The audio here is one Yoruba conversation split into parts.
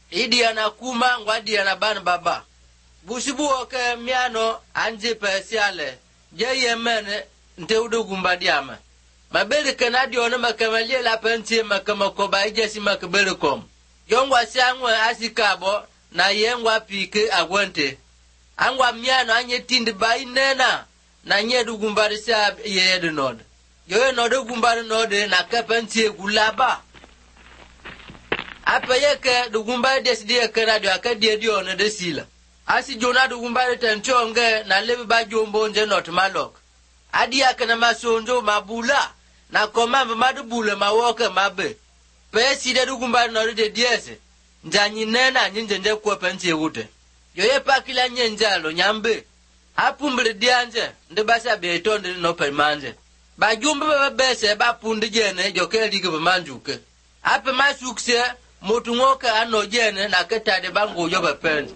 Idia na kuma ngwadia na ban baba. Busibu oke miano anje pesiale. Je mene nte udu gumbadiama. Mabeli kanadi ona makamalie la pentie makamakoba ijesi makabelikom. Yongwa siangwe asikabo na yengwa pike agwente. Angwa miano anye tindi bai nena na nye du gumbadi sa yede nod. Yoye nodo gumbadi node na kepentie gulaba. Apa yeke du gumbadi desidi kanadi akadie dio na desila. Asi jona du gumbadi tenchonge na lebi ba jombo nje not malok. Adi akana masonjo mabula na komamba madubule mawoke mabe. Pesi de du gumbadi node de diese. Njanyi nena njinje kwa pentie ute. Yoye pakila nyenjalo nyambe. Apumbele dianje ndebasa betonde no permanje. Ba jumbe bese ba pundi jene joke dige manjuke. Ape masukse motungoka ano jene na ketade bango yoba pen.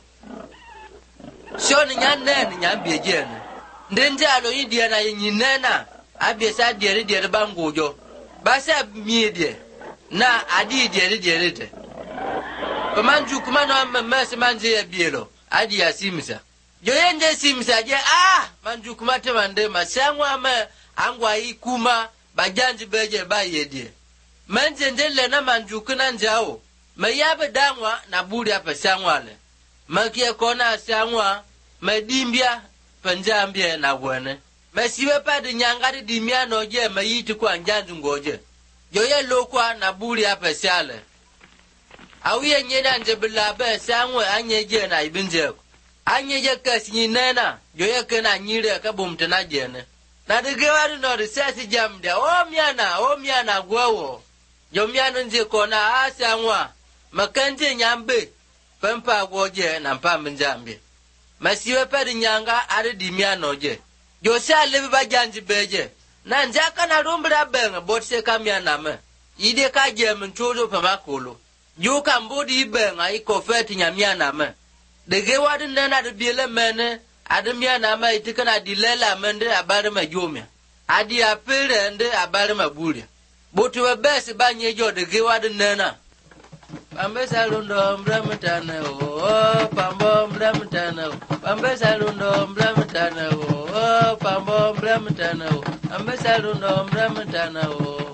Shoni nyanene nyambie jene. Ndenjalo india na nyinena abesa diere bango jo. Basa miedie na adi diere te. Pamanjuku mano mese manje ya bielo adi ya simisa. Joyende simisa je manjuku mate mande masangwa ame angwa ikuma bajanji beje bayedie. Menje ndele na manjuku na njao. Mayabe dangwa na buri apa sangwale. Makie kona sangwa medimbia panjambie na wene. Mesiwe pa de nyangari dimia noje mayiti kwa njanju ngoje. Joye lokwa na buri apa sale. Awiye nyena njebilabe sangwe anyeje na ibinjeko. Anyeje kasi nena joye kena nyire kabumtena jene. Na digewari no risasi jamde o miana gwewo. Jo miana nje kona sangwa makanje nyambe pempa goje na mpambe njambe. Masiwe pedi nyanga ari dimia noje. Jo sa lebi bajanji beje. Na njaka na rumbra benga botse kamiana me. Ide ka jem nchodo pamakolo. Jo kambodi ibenga ikofeti nyamiana me. Dege wadi nena biele mene ademiana me itikana dilela mende abare majumia. Adi apire ende abare mabulia. Botu webesi banye jo dege wadi nena. Pambe salundo mramtane o pambo mramtane o. Pambe salundo mramtane o pambo mramtane o. Pambe salundo mramtane o.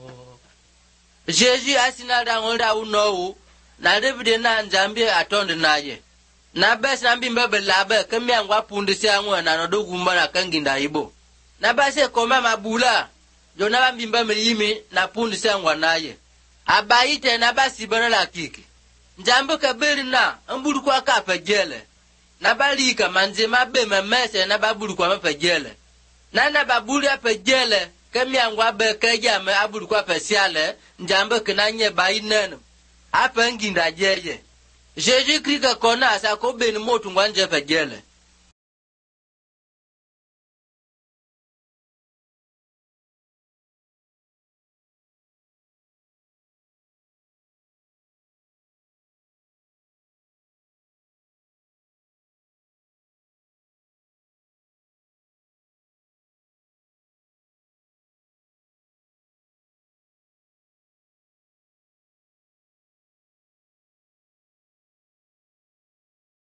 Jeji asina dangonda unowu na David na njambie atonde naye. Na bes na mbimbe labe kemia ngwa pundi siangwe na nodogumba na kanginda ibo. Na base koma mabula jona mbimbe mlimi na pundi siangwa naye. Abaite na basi bana la kiki. Njambe kabiri na mbulu kwa kapejele. Na balika manje mabe memese na babulu kwa mapejele. Na babulu apejele kemia ngwa be keja me abulu kwa pesiale njambe kenanye bainen. Apa nginda jeje. Jeje krika kona sa ko ben motu ngwanje pejele.